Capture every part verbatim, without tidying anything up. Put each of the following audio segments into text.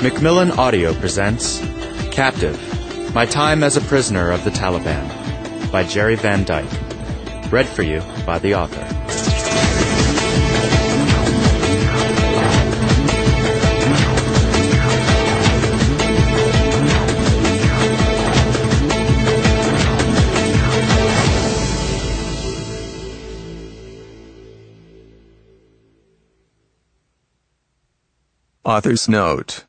Macmillan Audio presents Captive, My Time as a Prisoner of the Taliban by Jerry Van Dyke. Read for you by the author. Author's note.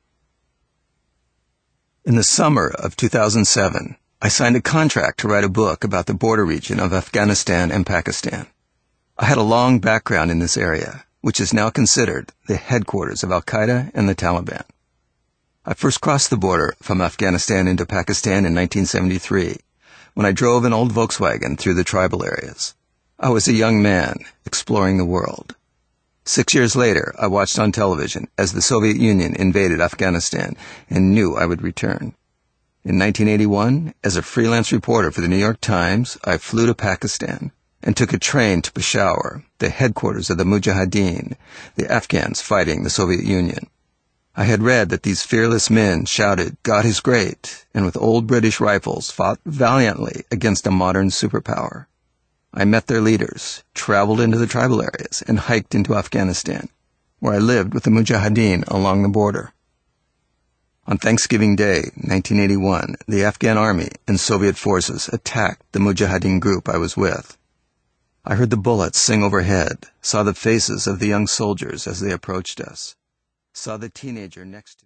In the summer of two thousand seven, I signed a contract to write a book about the border region of Afghanistan and Pakistan. I had a long background in this area, which is now considered the headquarters of Al-Qaeda and the Taliban. I first crossed the border from Afghanistan into Pakistan in nineteen seventy-three, when I drove an old Volkswagen through the tribal areas. I was a young man exploring the world. Six years later, I watched on television as the Soviet Union invaded Afghanistan and knew I would return. In nineteen eighty-one, as a freelance reporter for the New York Times, I flew to Pakistan and took a train to Peshawar, the headquarters of the Mujahideen, the Afghans fighting the Soviet Union. I had read that these fearless men shouted, "God is great," and with old British rifles fought valiantly against a modern superpower. I met their leaders, traveled into the tribal areas, and hiked into Afghanistan, where I lived with the Mujahideen along the border. On Thanksgiving Day, nineteen eighty-one, the Afghan army and Soviet forces attacked the Mujahideen group I was with. I heard the bullets sing overhead, saw the faces of the young soldiers as they approached us, saw the teenager next to